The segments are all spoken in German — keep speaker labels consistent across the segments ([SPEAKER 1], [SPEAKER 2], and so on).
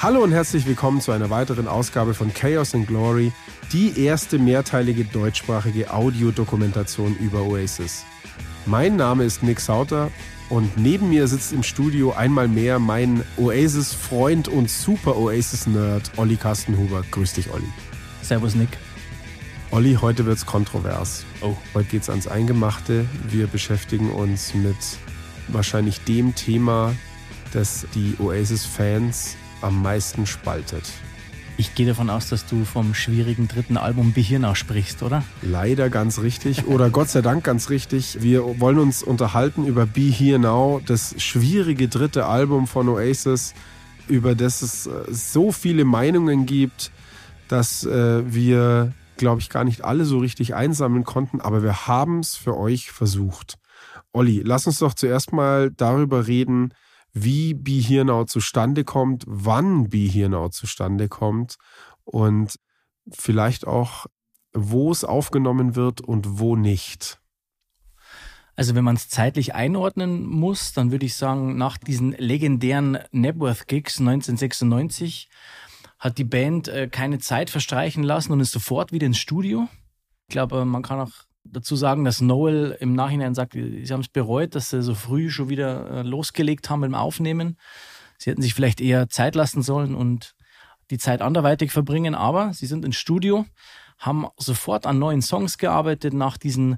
[SPEAKER 1] Hallo und herzlich willkommen zu einer weiteren Ausgabe von Chaos and Glory, die erste mehrteilige deutschsprachige Audiodokumentation über Oasis. Mein Name ist Nick Sauter und neben mir sitzt im Studio einmal mehr mein Oasis-Freund und Super-Oasis-Nerd Olli Kastenhuber. Grüß dich, Olli.
[SPEAKER 2] Servus, Nick.
[SPEAKER 1] Olli, heute wird's kontrovers.
[SPEAKER 2] Oh.
[SPEAKER 1] Heute geht's ans Eingemachte. Wir beschäftigen uns mit wahrscheinlich dem Thema, das die Oasis-Fans am meisten spaltet.
[SPEAKER 2] Ich gehe davon aus, dass du vom schwierigen dritten Album Be Here Now sprichst, oder?
[SPEAKER 1] Leider ganz richtig oder Gott sei Dank ganz richtig. Wir wollen uns unterhalten über Be Here Now, das schwierige dritte Album von Oasis, über das es so viele Meinungen gibt, dass wir, glaube ich, gar nicht alle so richtig einsammeln konnten, aber wir haben es für euch versucht. Olli, lass uns doch zuerst mal darüber reden, wie Be Here Now zustande kommt, wann Be Here Now zustande kommt und vielleicht auch, wo es aufgenommen wird und wo nicht.
[SPEAKER 2] Also wenn man es zeitlich einordnen muss, dann würde ich sagen, nach diesen legendären Napworth-Gigs 1996 hat die Band keine Zeit verstreichen lassen und ist sofort wieder ins Studio. Ich glaube, man kann auch dazu sagen, dass Noel im Nachhinein sagt, sie haben es bereut, dass sie so früh schon wieder losgelegt haben mit dem Aufnehmen. Sie hätten sich vielleicht eher Zeit lassen sollen und die Zeit anderweitig verbringen, aber sie sind ins Studio, haben sofort an neuen Songs gearbeitet nach diesen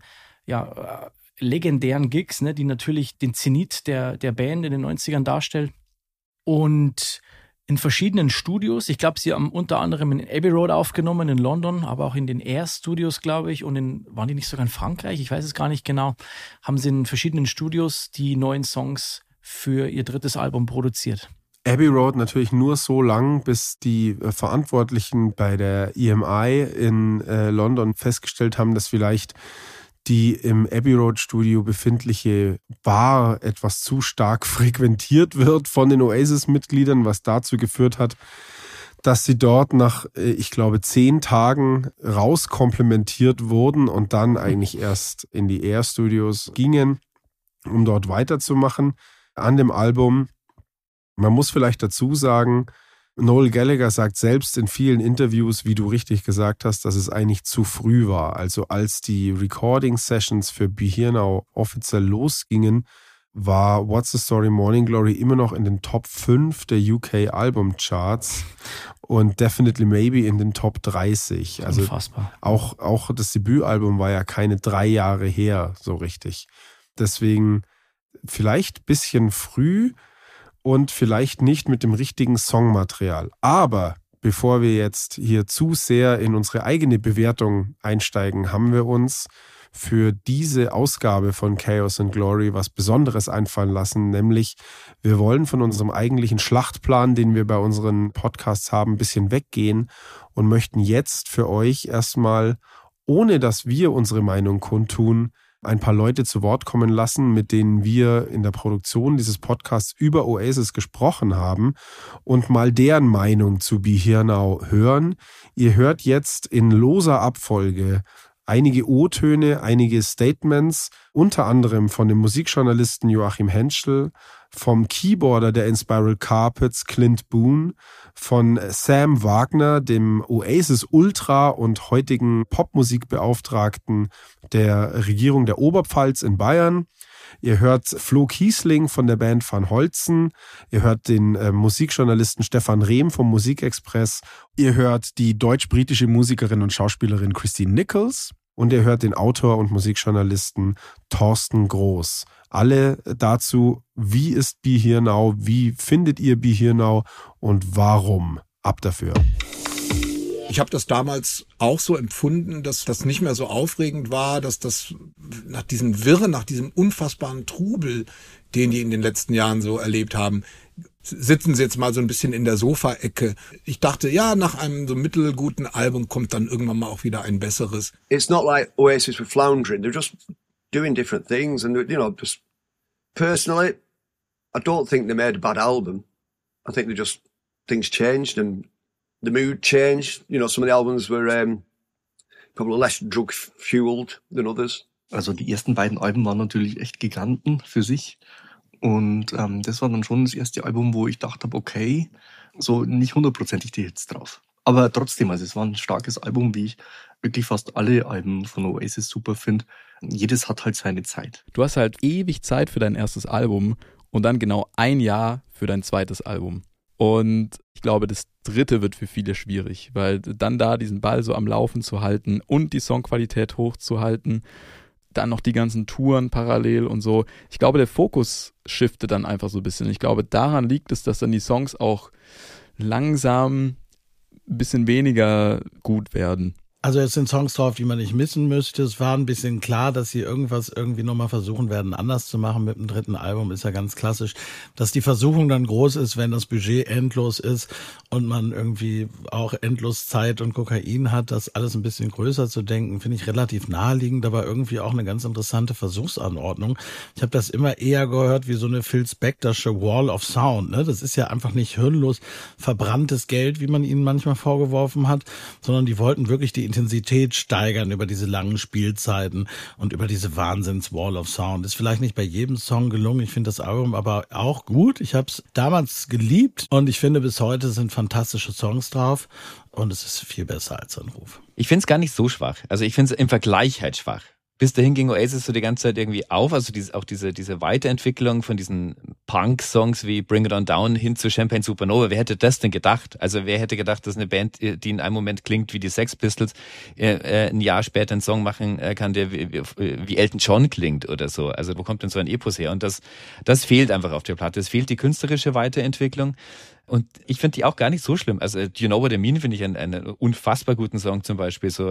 [SPEAKER 2] legendären Gigs, ne, die natürlich den Zenit der Band in den 90ern darstellen. Und in verschiedenen Studios. Ich glaube, sie haben unter anderem in Abbey Road aufgenommen in London, aber auch in den Air Studios, glaube ich. Und waren die nicht sogar in Frankreich? Ich weiß es gar nicht genau. Haben sie in verschiedenen Studios die neuen Songs für ihr drittes Album produziert.
[SPEAKER 1] Abbey Road natürlich nur so lang, bis die Verantwortlichen bei der EMI in London festgestellt haben, dass vielleicht die im Abbey Road Studio befindliche Bar etwas zu stark frequentiert wird von den Oasis-Mitgliedern, was dazu geführt hat, dass sie dort nach, ich glaube, 10 Tagen rauskomplimentiert wurden und dann eigentlich erst in die Air Studios gingen, um dort weiterzumachen an dem Album. Man muss vielleicht dazu sagen, Noel Gallagher sagt selbst in vielen Interviews, wie du richtig gesagt hast, dass es eigentlich zu früh war. Also als die Recording-Sessions für Be Here Now offiziell losgingen, war What's the Story Morning Glory immer noch in den Top 5 der UK Album-Charts und Definitely Maybe in den Top 30. Also
[SPEAKER 2] unfassbar.
[SPEAKER 1] Auch das Debütalbum war ja keine 3 Jahre her, so richtig. Deswegen vielleicht ein bisschen früh, und vielleicht nicht mit dem richtigen Songmaterial. Aber bevor wir jetzt hier zu sehr in unsere eigene Bewertung einsteigen, haben wir uns für diese Ausgabe von Chaos and Glory was Besonderes einfallen lassen, nämlich wir wollen von unserem eigentlichen Schlachtplan, den wir bei unseren Podcasts haben, ein bisschen weggehen und möchten jetzt für euch erstmal, ohne dass wir unsere Meinung kundtun, ein paar Leute zu Wort kommen lassen, mit denen wir in der Produktion dieses Podcasts über Oasis gesprochen haben und mal deren Meinung zu Be Here Now hören. Ihr hört jetzt in loser Abfolge einige O-Töne, einige Statements, unter anderem von dem Musikjournalisten Joachim Henschel, vom Keyboarder der Inspiral Carpets Clint Boone, von Sam Wagner, dem Oasis Ultra und heutigen Popmusikbeauftragten der Regierung der Oberpfalz in Bayern. Ihr hört Flo Kiesling von der Band Van Holzen. Ihr hört den Musikjournalisten Stefan Rehm vom Musikexpress. Ihr hört die deutsch-britische Musikerin und Schauspielerin Christine Nichols. Und ihr hört den Autor und Musikjournalisten Thorsten Groß. Alle dazu, wie ist Be Here Now, wie findet ihr Be Here Now und warum? Ab dafür.
[SPEAKER 3] Ich habe das damals auch so empfunden, dass das nicht mehr so aufregend war, dass das nach diesem Wirren, nach diesem unfassbaren Trubel, den die in den letzten Jahren so erlebt haben, sitzen sie jetzt mal so ein bisschen in der Sofaecke. Ich dachte, ja, nach einem so mittelguten Album kommt dann irgendwann mal auch wieder ein besseres.
[SPEAKER 4] It's not like Oasis were floundering. They're just doing different things and, just personally, I don't think they made a bad album. I think things changed and the mood changed. Some of the albums were probably less drug-fueled than others.
[SPEAKER 5] Also die ersten beiden Alben waren natürlich echt Giganten für sich. Und das war dann schon das erste Album, wo ich dachte, okay, so nicht 100%ig die Hits drauf. Aber trotzdem, also es war ein starkes Album, wie ich wirklich fast alle Alben von Oasis super finde. Jedes hat halt seine Zeit.
[SPEAKER 6] Du hast halt ewig Zeit für dein erstes Album und dann genau ein Jahr für dein zweites Album. Und ich glaube, das dritte wird für viele schwierig, weil dann da diesen Ball so am Laufen zu halten und die Songqualität hochzuhalten, dann noch die ganzen Touren parallel und so. Ich glaube, der Fokus shiftet dann einfach so ein bisschen. Ich glaube, daran liegt es, dass dann die Songs auch langsam ein bisschen weniger gut werden.
[SPEAKER 7] Also jetzt sind Songs drauf, die man nicht missen müsste. Es war ein bisschen klar, dass sie irgendwas irgendwie nochmal versuchen werden, anders zu machen mit dem dritten Album, ist ja ganz klassisch. Dass die Versuchung dann groß ist, wenn das Budget endlos ist und man irgendwie auch endlos Zeit und Kokain hat, das alles ein bisschen größer zu denken, finde ich relativ naheliegend, aber irgendwie auch eine ganz interessante Versuchsanordnung. Ich habe das immer eher gehört wie so eine Phil Spectorsche Wall of Sound. Ne? Das ist ja einfach nicht hirnlos verbranntes Geld, wie man ihnen manchmal vorgeworfen hat, sondern die wollten wirklich die Intensität steigern über diese langen Spielzeiten und über diese Wahnsinns-Wall of Sound. Ist vielleicht nicht bei jedem Song gelungen. Ich finde das Album aber auch gut. Ich habe es damals geliebt und ich finde, bis heute sind fantastische Songs drauf und es ist viel besser als ein Ruf.
[SPEAKER 8] Ich finde es gar nicht so schwach. Also ich finde es im Vergleich halt schwach. Bis dahin ging Oasis so die ganze Zeit irgendwie auf, also diese Weiterentwicklung von diesen Punk-Songs wie Bring It On Down hin zu Champagne Supernova. Wer hätte das denn gedacht? Also wer hätte gedacht, dass eine Band, die in einem Moment klingt wie die Sex Pistols, ein Jahr später einen Song machen kann, der wie Elton John klingt oder so. Also wo kommt denn so ein Epos her? Und das fehlt einfach auf der Platte. Es fehlt die künstlerische Weiterentwicklung. Und ich finde die auch gar nicht so schlimm. Also Do You Know What I Mean finde ich einen unfassbar guten Song zum Beispiel, so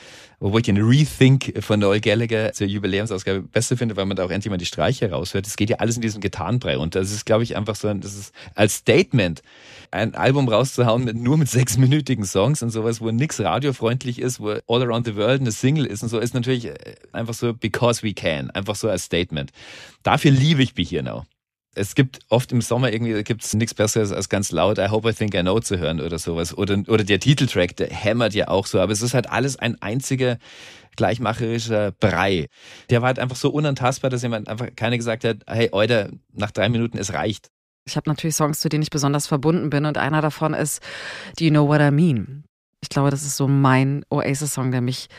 [SPEAKER 8] wo ich den Rethink von Noel Gallagher zur Jubiläumsausgabe besser finde, weil man da auch endlich mal die Streicher raushört. Das geht ja alles in diesem Gitarrenbrei und das ist, glaube ich, einfach so, das ist als Statement ein Album rauszuhauen nur mit 6-minütigen Songs und sowas, wo nix radiofreundlich ist, wo All Around the World eine Single ist und so, ist natürlich einfach so because we can, einfach so als Statement. Dafür liebe ich Be Here Now. Es gibt oft im Sommer irgendwie, gibt's nichts Besseres als ganz laut I Hope I Think I Know zu hören oder sowas. Oder der Titeltrack, der hämmert ja auch so. Aber es ist halt alles ein einziger gleichmacherischer Brei. Der war halt einfach so unantastbar, dass jemand einfach keiner gesagt hat, hey, Alter, nach 3 Minuten, es reicht.
[SPEAKER 9] Ich habe natürlich Songs, zu denen ich besonders verbunden bin und einer davon ist Do You Know What I Mean? Ich glaube, das ist so mein Oasis-Song, der mich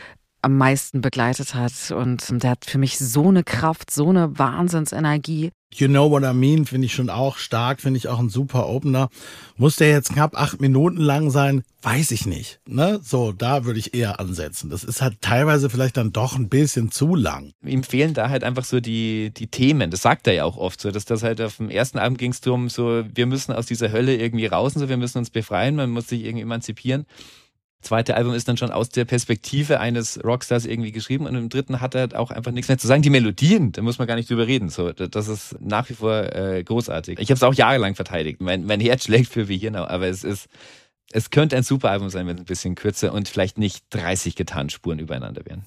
[SPEAKER 9] am meisten begleitet hat und der hat für mich so eine Kraft, so eine Wahnsinnsenergie.
[SPEAKER 7] You Know What I Mean finde ich schon auch stark, finde ich auch ein super Opener. Muss der jetzt knapp 8 Minuten lang sein? Weiß ich nicht. Ne? So, da würde ich eher ansetzen. Das ist halt teilweise vielleicht dann doch ein bisschen zu lang.
[SPEAKER 8] Ihm fehlen da halt einfach so die Themen. Das sagt er ja auch oft so, dass das halt auf dem ersten Abend ging es darum, so, wir müssen aus dieser Hölle irgendwie raus und so, wir müssen uns befreien, man muss sich irgendwie emanzipieren. Zweite Album ist dann schon aus der Perspektive eines Rockstars irgendwie geschrieben und im dritten hat er halt auch einfach nichts mehr zu sagen. Die Melodien, da muss man gar nicht drüber reden. So, das ist nach wie vor großartig. Ich habe es auch jahrelang verteidigt. Mein Herz schlägt für Be Here Now, aber es könnte ein super Album sein, wenn es ein bisschen kürzer und vielleicht nicht 30 Gitarrenspuren übereinander wären.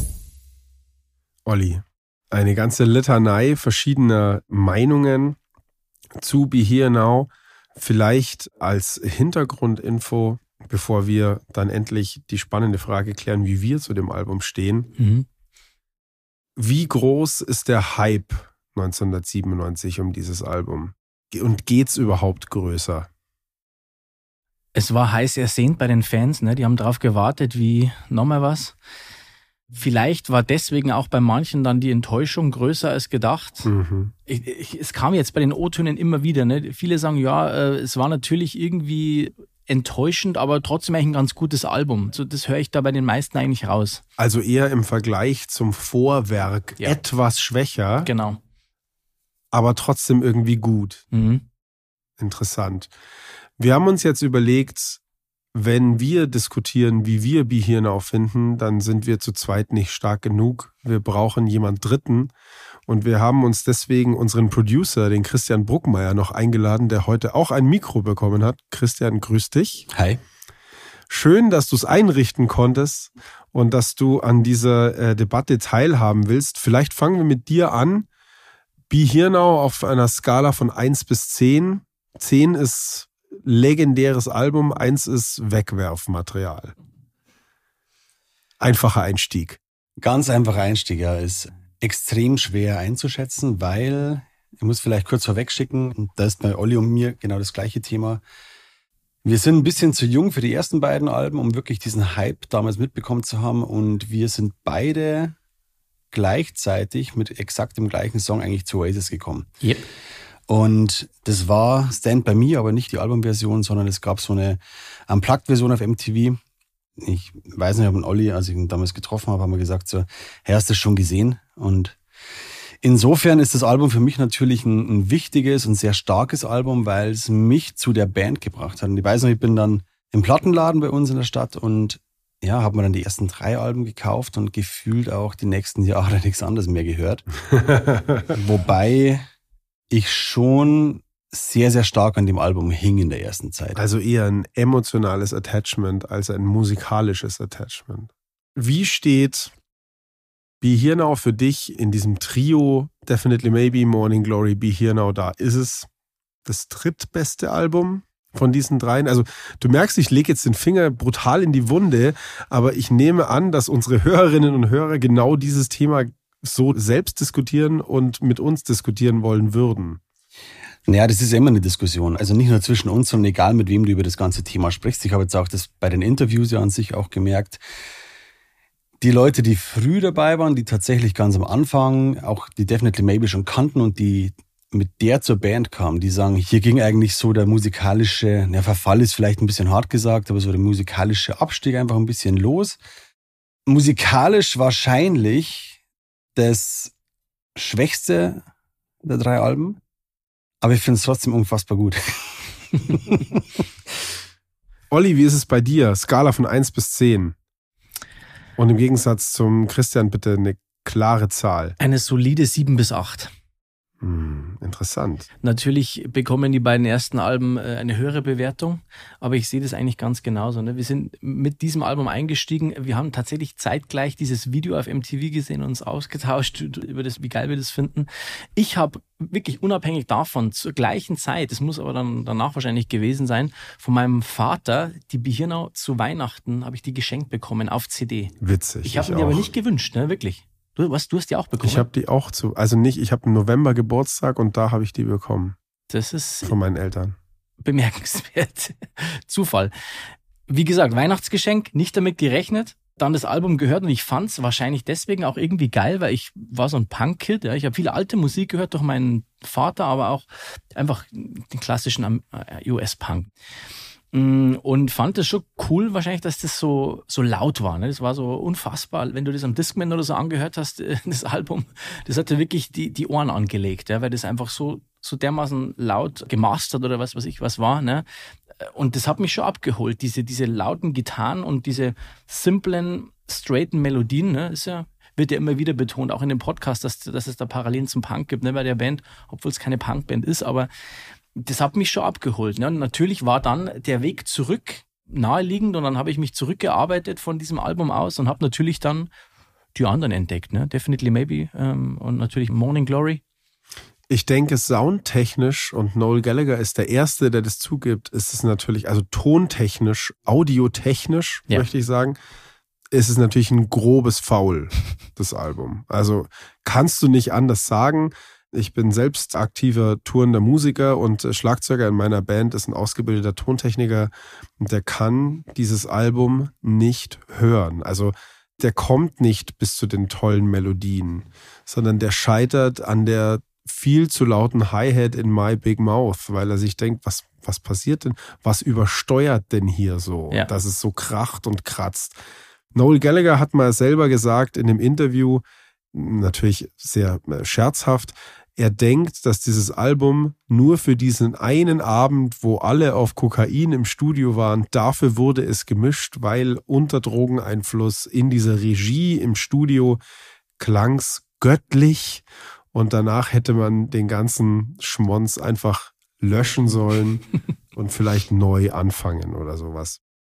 [SPEAKER 1] Olli, eine ganze Litanei verschiedener Meinungen zu Be Here Now. Vielleicht als Hintergrundinfo, bevor wir dann endlich die spannende Frage klären, wie wir zu dem Album stehen.
[SPEAKER 2] Mhm.
[SPEAKER 1] Wie groß ist der Hype 1997 um dieses Album? Und geht's überhaupt größer?
[SPEAKER 2] Es war heiß ersehnt bei den Fans, ne? Die haben drauf gewartet, wie nochmal was. Vielleicht war deswegen auch bei manchen dann die Enttäuschung größer als gedacht.
[SPEAKER 1] Mhm.
[SPEAKER 2] Es kam jetzt bei den O-Tönen immer wieder, ne? Viele sagen, ja, es war natürlich irgendwie enttäuschend, aber trotzdem eigentlich ein ganz gutes Album. So, das höre ich da bei den meisten eigentlich raus.
[SPEAKER 1] Also eher im Vergleich zum Vorwerk etwas schwächer.
[SPEAKER 2] Genau.
[SPEAKER 1] Aber trotzdem irgendwie gut.
[SPEAKER 2] Mhm.
[SPEAKER 1] Interessant. Wir haben uns jetzt überlegt, wenn wir diskutieren, wie wir Be Here Now finden, dann sind wir zu zweit nicht stark genug. Wir brauchen jemand Dritten. Und wir haben uns deswegen unseren Producer, den Christian Bruckmeier, noch eingeladen, der heute auch ein Mikro bekommen hat. Christian, grüß dich.
[SPEAKER 10] Hi.
[SPEAKER 1] Schön, dass du es einrichten konntest und dass du an dieser Debatte teilhaben willst. Vielleicht fangen wir mit dir an. Be Here Now auf einer Skala von 1 bis 10. 10 ist legendäres Album, 1 ist Wegwerfmaterial. Einfacher Einstieg.
[SPEAKER 10] Ganz einfacher Einstieg, ja. Ist extrem schwer einzuschätzen, weil Ich muss vielleicht kurz vorwegschicken, da ist bei Olli und mir genau das gleiche Thema. Wir sind ein bisschen zu jung für die ersten beiden Alben, um wirklich diesen Hype damals mitbekommen zu haben. Und wir sind beide gleichzeitig mit exakt dem gleichen Song eigentlich zu Oasis gekommen.
[SPEAKER 2] Yep.
[SPEAKER 10] Und das war Stand By Me, aber nicht die Albumversion, sondern es gab so eine Unplugged-Version auf MTV. Ich weiß nicht, ob ein Olli, als ich ihn damals getroffen habe, haben wir gesagt so, hey, hast du das schon gesehen? Und insofern ist das Album für mich natürlich ein wichtiges und sehr starkes Album, weil es mich zu der Band gebracht hat. Und ich weiß noch, ich bin dann im Plattenladen bei uns in der Stadt und ja, habe mir dann die ersten 3 Alben gekauft und gefühlt auch die nächsten Jahre nichts anderes mehr gehört. Wobei ich schon sehr, sehr stark an dem Album hing in der ersten Zeit.
[SPEAKER 1] Also eher ein emotionales Attachment als ein musikalisches Attachment. Wie steht Be Here Now für dich in diesem Trio Definitely Maybe, Morning Glory, Be Here Now da? Ist es das drittbeste Album von diesen 3? Also du merkst, ich lege jetzt den Finger brutal in die Wunde, aber ich nehme an, dass unsere Hörerinnen und Hörer genau dieses Thema so selbst diskutieren und mit uns diskutieren wollen würden.
[SPEAKER 10] Naja, das ist ja immer eine Diskussion. Also nicht nur zwischen uns, sondern egal mit wem du über das ganze Thema sprichst. Ich habe jetzt auch das bei den Interviews ja an sich auch gemerkt. Die Leute, die früh dabei waren, die tatsächlich ganz am Anfang auch die Definitely Maybe schon kannten und die mit der zur Band kamen, die sagen, hier ging eigentlich so der musikalische, Verfall ist vielleicht ein bisschen hart gesagt, aber so der musikalische Abstieg einfach ein bisschen los. Musikalisch wahrscheinlich das schwächste der 3 Alben. Aber ich finde es trotzdem unfassbar gut.
[SPEAKER 1] Olli, wie ist es bei dir? Skala von 1 bis 10. Und im Gegensatz zum Christian bitte eine klare Zahl.
[SPEAKER 2] Eine solide 7 bis 8.
[SPEAKER 1] Interessant.
[SPEAKER 2] Natürlich bekommen die beiden ersten Alben eine höhere Bewertung, aber ich sehe das eigentlich ganz genauso. Ne? Wir sind mit diesem Album eingestiegen. Wir haben tatsächlich zeitgleich dieses Video auf MTV gesehen und uns ausgetauscht über das, wie geil wir das finden. Ich habe wirklich unabhängig davon zur gleichen Zeit, das muss aber dann danach wahrscheinlich gewesen sein, von meinem Vater die Be Here Now zu Weihnachten habe ich die geschenkt bekommen auf CD.
[SPEAKER 1] Witzig.
[SPEAKER 2] Ich habe mir die aber nicht gewünscht, ne? Wirklich. Du hast die auch bekommen?
[SPEAKER 1] Ich habe die auch ich habe im November Geburtstag und da habe ich die bekommen.
[SPEAKER 2] Das ist
[SPEAKER 1] von meinen Eltern.
[SPEAKER 2] Bemerkenswert. Zufall. Wie gesagt, Weihnachtsgeschenk, nicht damit gerechnet. Dann das Album gehört und ich fand es wahrscheinlich deswegen auch irgendwie geil, weil ich war so ein Punk-Kid. Ja. Ich habe viel alte Musik gehört durch meinen Vater, aber auch einfach den klassischen US-Punk. Und fand es schon cool wahrscheinlich, dass das so laut war. Ne? Das war so unfassbar. Wenn du das am Discman oder so angehört hast, das Album, das hat dir wirklich die Ohren angelegt, ja? Weil das einfach so dermaßen laut gemastert oder was weiß ich was war. Ne? Und das hat mich schon abgeholt. Diese lauten Gitarren und diese simplen, straighten Melodien, ne? Wird ja immer wieder betont, auch in dem Podcast, dass es da Parallelen zum Punk gibt, ne? Bei der Band, obwohl es keine Punkband ist, aber das hat mich schon abgeholt. Ne? Und natürlich war dann der Weg zurück naheliegend und dann habe ich mich zurückgearbeitet von diesem Album aus und habe natürlich dann die anderen entdeckt. Ne? Definitely Maybe und natürlich Morning Glory.
[SPEAKER 1] Ich denke, soundtechnisch, und Noel Gallagher ist der Erste, der das zugibt, ist es natürlich, also tontechnisch, audiotechnisch, möchte ich sagen, ist es natürlich ein grobes Foul, das Album. Also kannst du nicht anders sagen. Ich bin selbst aktiver tourender Musiker und Schlagzeuger in meiner Band ist ein ausgebildeter Tontechniker und der kann dieses Album nicht hören. Also der kommt nicht bis zu den tollen Melodien, sondern der scheitert an der viel zu lauten Hi-Hat in My Big Mouth, weil er sich denkt, was passiert denn? Was übersteuert denn hier so, dass es so kracht und kratzt? Noel Gallagher hat mal selber gesagt in dem Interview, natürlich sehr scherzhaft, er denkt, dass dieses Album nur für diesen einen Abend, wo alle auf Kokain im Studio waren, dafür wurde es gemischt, weil unter Drogeneinfluss in dieser Regie im Studio klang's göttlich und danach hätte man den ganzen Schmonz einfach löschen sollen und vielleicht neu anfangen oder sowas.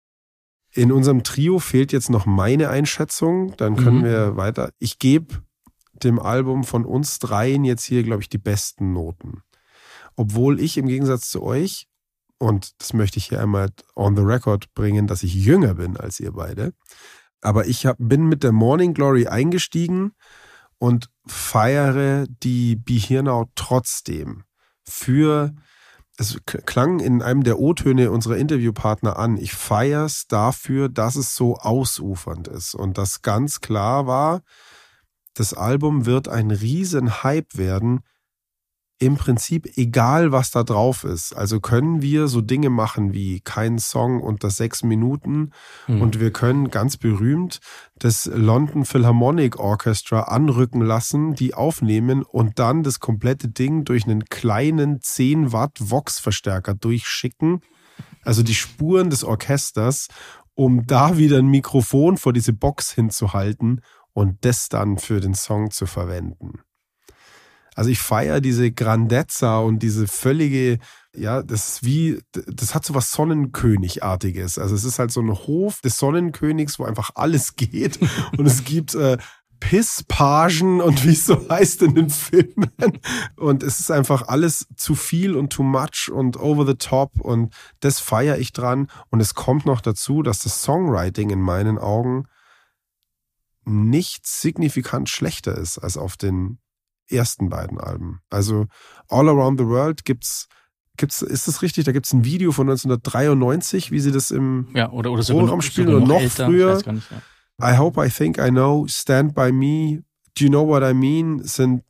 [SPEAKER 1] In unserem Trio fehlt jetzt noch meine Einschätzung, dann können wir weiter. Ich gebe dem Album von uns dreien jetzt hier, glaube ich, die besten Noten. Obwohl ich im Gegensatz zu euch, und das möchte ich hier einmal on the record bringen, dass ich jünger bin als ihr beide, aber ich bin mit der Morning Glory eingestiegen und feiere die Be Here Now trotzdem es klang in einem der O-Töne unserer Interviewpartner an, ich feiere es dafür, dass es so ausufernd ist und dass ganz klar war, das Album wird ein riesen Hype werden, im Prinzip egal, was da drauf ist. Also können wir so Dinge machen wie kein Song unter 6 Minuten und wir können ganz berühmt das London Philharmonic Orchestra anrücken lassen, die aufnehmen und dann das komplette Ding durch einen kleinen 10 Watt Vox-Verstärker durchschicken. Also die Spuren des Orchesters, um da wieder ein Mikrofon vor diese Box hinzuhalten und das dann für den Song zu verwenden. Also ich feiere diese Grandezza und diese völlige, das hat so was Sonnenkönigartiges. Also es ist halt so ein Hof des Sonnenkönigs, wo einfach alles geht und es gibt Pisspagen und wie es so heißt in den Filmen und es ist einfach alles zu viel und too much und over the top und das feiere ich dran und es kommt noch dazu, dass das Songwriting in meinen Augen nicht signifikant schlechter ist als auf den ersten beiden Alben. Also All Around the World ist das richtig? Da gibt es ein Video von 1993, wie sie das im
[SPEAKER 2] oder
[SPEAKER 1] Programm spielen oder noch älter, früher. Ich weiß gar nicht, I Hope, I Think, I Know, Stand By Me, Do You Know What I Mean sind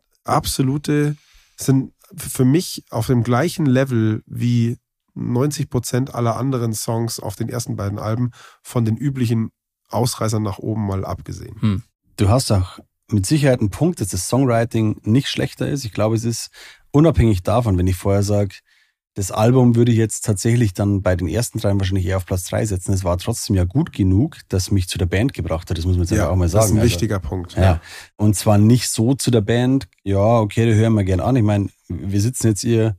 [SPEAKER 1] für mich auf dem gleichen Level wie 90% aller anderen Songs auf den ersten beiden Alben, von den üblichen Ausreißern nach oben mal abgesehen.
[SPEAKER 10] Du hast auch mit Sicherheit einen Punkt, dass das Songwriting nicht schlechter ist. Ich glaube, es ist unabhängig davon, wenn ich vorher sage, das Album würde ich jetzt tatsächlich dann bei den ersten 3 wahrscheinlich eher auf Platz 3 setzen. Es war trotzdem ja gut genug, dass mich zu der Band gebracht hat. Das muss man jetzt auch mal sagen.
[SPEAKER 1] Das ist ein wichtiger Punkt.
[SPEAKER 10] Ja. Und zwar nicht so zu der Band, okay, die hören wir gern an. Ich meine, wir sitzen jetzt hier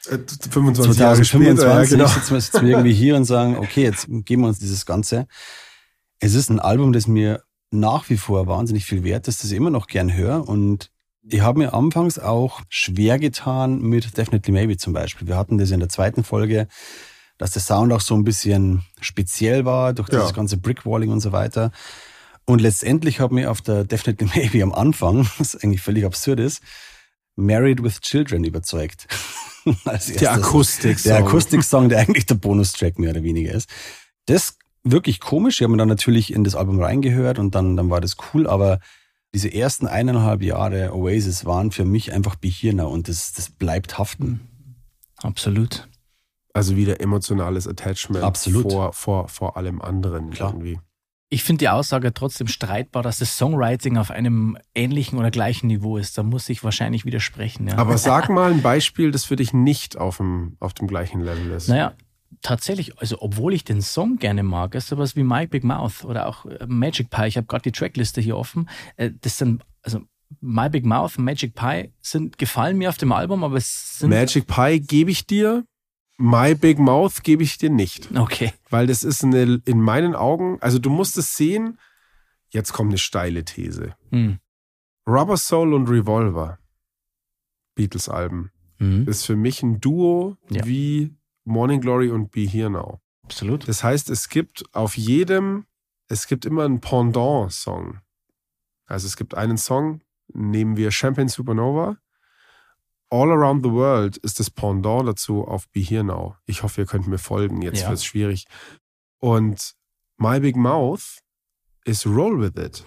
[SPEAKER 1] 25 Jahre später,
[SPEAKER 10] sitzen wir irgendwie hier und sagen, okay, jetzt geben wir uns dieses Ganze. Es ist ein Album, das mir nach wie vor wahnsinnig viel wert ist, das ich immer noch gern höre. Und ich habe mir anfangs auch schwer getan mit Definitely Maybe zum Beispiel. Wir hatten das in der 2. Folge, dass der Sound auch so ein bisschen speziell war durch dieses ganze Brickwalling und so weiter. Und letztendlich hat mir auf der Definitely Maybe am Anfang, was eigentlich völlig absurd ist, Married with Children überzeugt.
[SPEAKER 1] Der Akustik-Song.
[SPEAKER 10] Der Akustik-Song, der eigentlich der Bonustrack mehr oder weniger ist. Das wirklich komisch. Ich habe mir dann natürlich in das Album reingehört und dann war das cool, aber diese ersten 1,5 Jahre Oasis waren für mich einfach Be Here Now und das bleibt haften.
[SPEAKER 2] Absolut.
[SPEAKER 1] Also wieder emotionales Attachment.
[SPEAKER 10] Absolut.
[SPEAKER 1] Vor allem anderen.
[SPEAKER 10] Klar.
[SPEAKER 1] Irgendwie.
[SPEAKER 2] Ich finde die Aussage trotzdem streitbar, dass das Songwriting auf einem ähnlichen oder gleichen Niveau ist. Da muss ich wahrscheinlich widersprechen. Ja.
[SPEAKER 1] Aber sag mal ein Beispiel, das für dich nicht auf dem gleichen Level ist.
[SPEAKER 2] Naja, tatsächlich, also obwohl ich den Song gerne mag, ist sowas wie My Big Mouth oder auch Magic Pie, ich habe gerade die Trackliste hier offen, das sind, also My Big Mouth, Magic Pie gefallen mir auf dem Album, aber es sind...
[SPEAKER 1] Magic Pie gebe ich dir, My Big Mouth gebe ich dir nicht.
[SPEAKER 2] Okay.
[SPEAKER 1] Weil das ist in meinen Augen, also du musst es sehen, jetzt kommt eine steile These. Rubber Soul und Revolver, Beatles-Alben, ist für mich ein Duo wie Morning Glory und Be Here Now.
[SPEAKER 2] Absolut.
[SPEAKER 1] Das heißt, es gibt immer einen Pendant-Song. Also es gibt einen Song, nehmen wir Champagne Supernova. All Around the World ist das Pendant dazu auf Be Here Now. Ich hoffe, ihr könnt mir folgen, jetzt wird es schwierig. Und My Big Mouth ist Roll With It.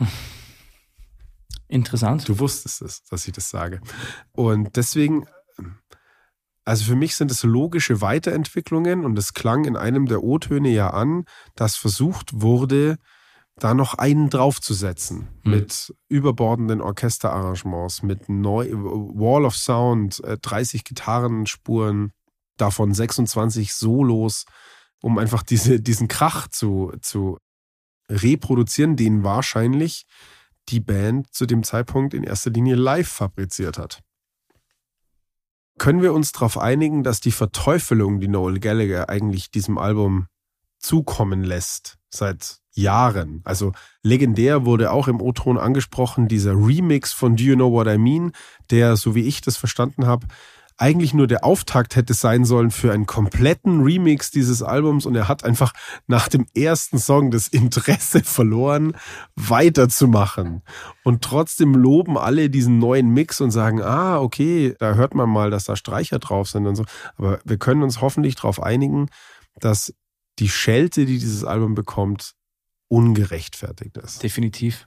[SPEAKER 2] Interessant.
[SPEAKER 1] Du wusstest es, dass ich das sage. Und deswegen... Also für mich sind es logische Weiterentwicklungen und es klang in einem der O-Töne ja an, dass versucht wurde, da noch einen draufzusetzen mit überbordenden Orchesterarrangements, mit Wall of Sound, 30 Gitarrenspuren, davon 26 Solos, um einfach diesen Krach zu reproduzieren, den wahrscheinlich die Band zu dem Zeitpunkt in erster Linie live fabriziert hat. Können wir uns darauf einigen, dass die Verteufelung, die Noel Gallagher eigentlich diesem Album zukommen lässt, seit Jahren, also legendär wurde auch im O-Ton angesprochen, dieser Remix von Do You Know What I Mean, der, so wie ich das verstanden habe, eigentlich nur der Auftakt hätte sein sollen für einen kompletten Remix dieses Albums und er hat einfach nach dem ersten Song das Interesse verloren, weiterzumachen. Und trotzdem loben alle diesen neuen Mix und sagen, okay, da hört man mal, dass da Streicher drauf sind und so. Aber wir können uns hoffentlich darauf einigen, dass die Schelte, die dieses Album bekommt, ungerechtfertigt ist.
[SPEAKER 2] Definitiv.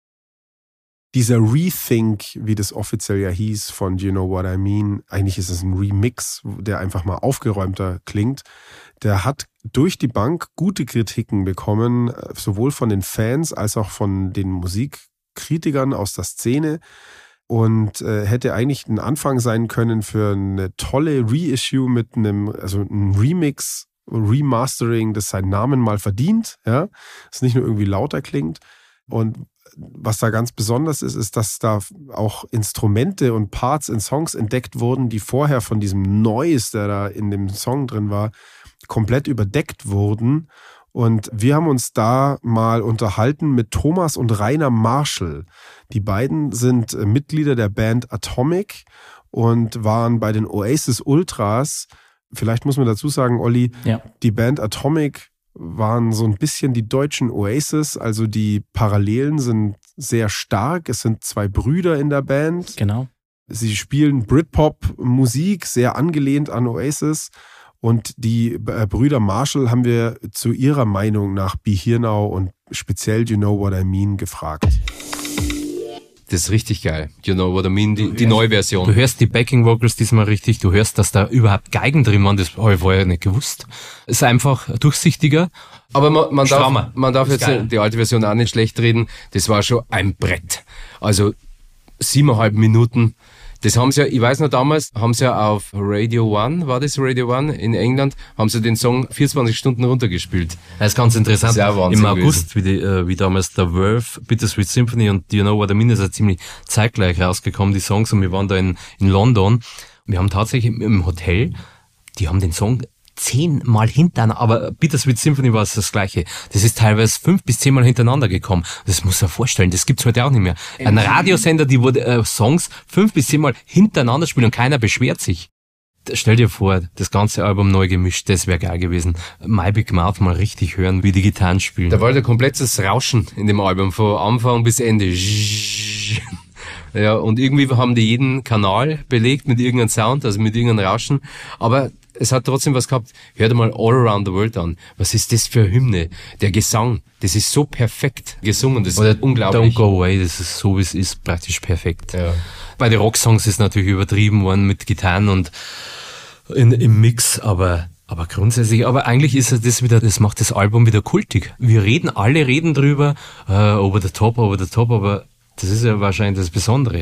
[SPEAKER 1] Dieser Rethink, wie das offiziell ja hieß, von Do You Know What I Mean, eigentlich ist es ein Remix, der einfach mal aufgeräumter klingt, der hat durch die Bank gute Kritiken bekommen, sowohl von den Fans als auch von den Musikkritikern aus der Szene und hätte eigentlich ein Anfang sein können für eine tolle Reissue mit einem Remix, Remastering, das seinen Namen mal verdient, ja, das nicht nur irgendwie lauter klingt. Und was da ganz besonders ist, dass da auch Instrumente und Parts in Songs entdeckt wurden, die vorher von diesem Noise, der da in dem Song drin war, komplett überdeckt wurden. Und wir haben uns da mal unterhalten mit Thomas und Rainer Marshall. Die beiden sind Mitglieder der Band Atomic und waren bei den Oasis Ultras. Vielleicht muss man dazu sagen, Olli, Die Band Atomic waren so ein bisschen die deutschen Oasis, also die Parallelen sind sehr stark. Es sind 2 Brüder in der Band.
[SPEAKER 2] Genau.
[SPEAKER 1] Sie spielen Britpop-Musik, sehr angelehnt an Oasis. Und die Brüder Marshall haben wir zu ihrer Meinung nach Be Here Now und speziell Do You Know What I Mean gefragt.
[SPEAKER 11] Das ist richtig geil. You Know What I Mean, die neue Version. Du hörst die Backing Vocals diesmal richtig, du hörst, dass da überhaupt Geigen drin waren, das habe ich vorher nicht gewusst. Ist einfach durchsichtiger. Aber man darf jetzt die alte Version auch nicht schlecht reden, das war schon ein Brett. Also 7,5 Minuten. Das haben sie ja, ich weiß noch damals, haben sie ja auf Radio One, war das Radio One in England, haben sie den Song 24 Stunden runtergespielt. Das ist ganz interessant. Sehr Wahnsinn. Im August, wie damals der Verve, Bittersweet Symphony und Do You Know What I Mean, ist ja ziemlich zeitgleich rausgekommen, die Songs, und wir waren da in London. Wir haben tatsächlich im Hotel, die haben den Song 10-mal hintereinander, aber Bittersweet Symphony war es das Gleiche. Das ist teilweise 5 bis 10-mal hintereinander gekommen. Das muss man vorstellen, das gibt's heute auch nicht mehr. Ein Radiosender, die Songs 5 bis 10-mal hintereinander spielen und keiner beschwert sich. Stell dir vor, das ganze Album neu gemischt, das wäre geil gewesen. My Big Mouth mal richtig hören, wie die Gitarren spielen. Da war ein komplettes Rauschen in dem Album, von Anfang bis Ende. Ja, und irgendwie haben die jeden Kanal belegt mit irgendeinem Sound, also mit irgendeinem Rauschen, aber es hat trotzdem was gehabt. Hör dir mal All Around the World an. Was ist das für eine Hymne? Der Gesang, das ist so perfekt gesungen, das ist unglaublich. Don't Go Away, das ist so, wie es ist, praktisch perfekt. Ja. Bei den Rocksongs ist natürlich übertrieben worden mit Gitarren und im Mix, aber grundsätzlich, aber eigentlich ist das macht das Album wieder kultig. Alle reden drüber, over the top, aber das ist ja wahrscheinlich das Besondere.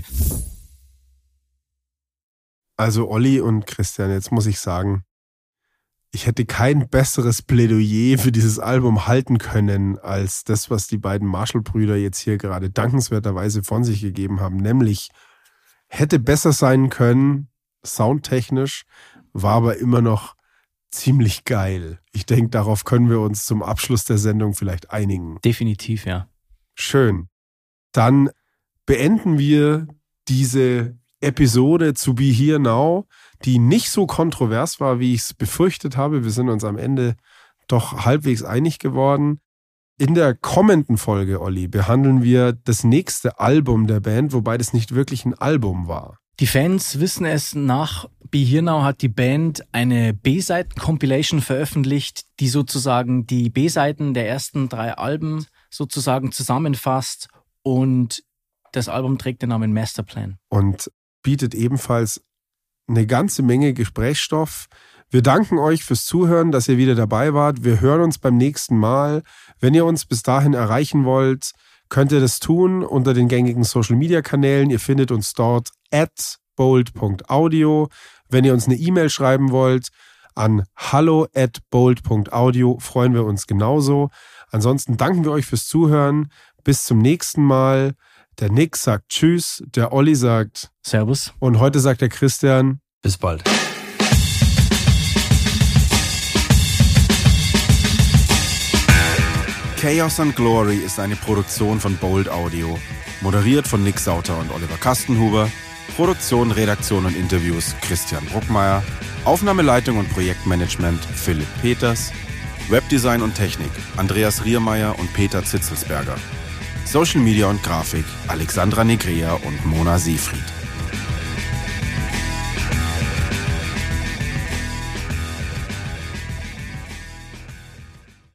[SPEAKER 1] Also Olli und Christian, jetzt muss ich sagen, ich hätte kein besseres Plädoyer für dieses Album halten können, als das, was die beiden Marshall-Brüder jetzt hier gerade dankenswerterweise von sich gegeben haben. Nämlich, hätte besser sein können, soundtechnisch, war aber immer noch ziemlich geil. Ich denke, darauf können wir uns zum Abschluss der Sendung vielleicht einigen.
[SPEAKER 2] Definitiv, ja.
[SPEAKER 1] Schön. Dann beenden wir diese Episode zu Be Here Now, die nicht so kontrovers war, wie ich es befürchtet habe. Wir sind uns am Ende doch halbwegs einig geworden. In der kommenden Folge, Olli, behandeln wir das nächste Album der Band, wobei das nicht wirklich ein Album war.
[SPEAKER 2] Die Fans wissen es, nach Be Here Now hat die Band eine B-Seiten-Compilation veröffentlicht, die sozusagen die B-Seiten der ersten 3 Alben sozusagen zusammenfasst, und das Album trägt den Namen Masterplan.
[SPEAKER 1] Und bietet ebenfalls eine ganze Menge Gesprächsstoff. Wir danken euch fürs Zuhören, dass ihr wieder dabei wart. Wir hören uns beim nächsten Mal. Wenn ihr uns bis dahin erreichen wollt, könnt ihr das tun unter den gängigen Social-Media-Kanälen. Ihr findet uns dort @bold.audio. Wenn ihr uns eine E-Mail schreiben wollt, an hallo@bold.audio, freuen wir uns genauso. Ansonsten danken wir euch fürs Zuhören. Bis zum nächsten Mal. Der Nick sagt Tschüss, der Olli sagt
[SPEAKER 2] Servus
[SPEAKER 1] und heute sagt der Christian
[SPEAKER 10] bis bald.
[SPEAKER 12] Chaos and Glory ist eine Produktion von Bold Audio. Moderiert von Nick Sauter und Oliver Kastenhuber. Produktion, Redaktion und Interviews Christian Bruckmeier. Aufnahmeleitung und Projektmanagement Philipp Peters. Webdesign und Technik Andreas Riermeier und Peter Zitzelsberger. Social Media und Grafik Alexandra Negrea und Mona Seefried.